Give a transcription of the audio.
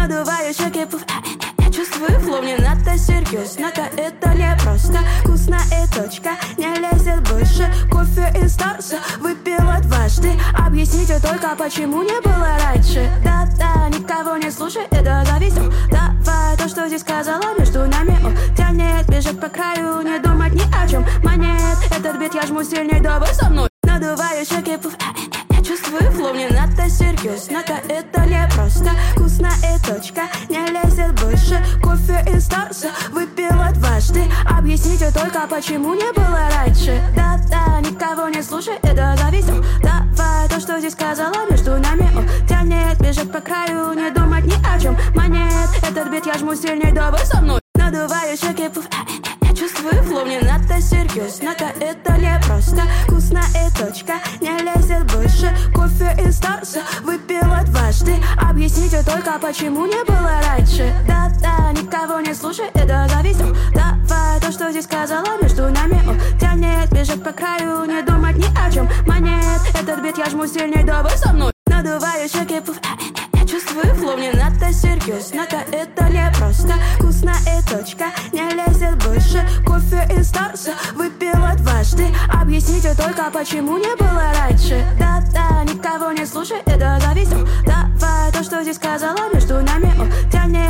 надуваю щеки, пуф. Я чувствую флоу, не надо серьезно, да это не просто. Вкусно и точка, не лезет больше. Кофе из Старса выпила дважды. Объясните только, почему не было раньше. Да-да, никого не слушай, это зависит. Давай то, что здесь сказала, между нами тянет, бежать по краю, не думать ни о чем. Монет, этот бит я жму сильней, давай со мной. Надуваю щеки, пуф. Я чувствую флоу, не надо серьезно, да это не просто. Вкусно и точка, не лезет больше. Кофе из Старса выпила дважды. Объясните только, почему не было раньше. Да-да, никого не слушай, это зависит. Давай то, что здесь сказала, между нами тянет, бежать по краю, не думать ни о чем. Монет, этот бит я жму сильней, давай со мной. Надуваю щеки, пуф. Я чувствую флоу, не надо серьезно, да это не просто. Вкусно и точка, не лезет больше. Кофе из Старса выпила дважды. Объясните только, почему не было раньше. Да-да, никого не слушай, это зависит. Давай то, что здесь сказала, между нами тянет, бежать по краю, не думать ни о чем. Монет, этот бит я жму сильней, давай со мной. Надуваю щеки, пуф. Я чувствую флоу, не надо серьезно, да это не просто. Вкусно и точка, не лезет больше. Кофе из Старса выпила дважды. Объясните только, почему не было раньше. Да-да, никого не слушай, это зависит. Давай то, что здесь сказала, между нами тянет.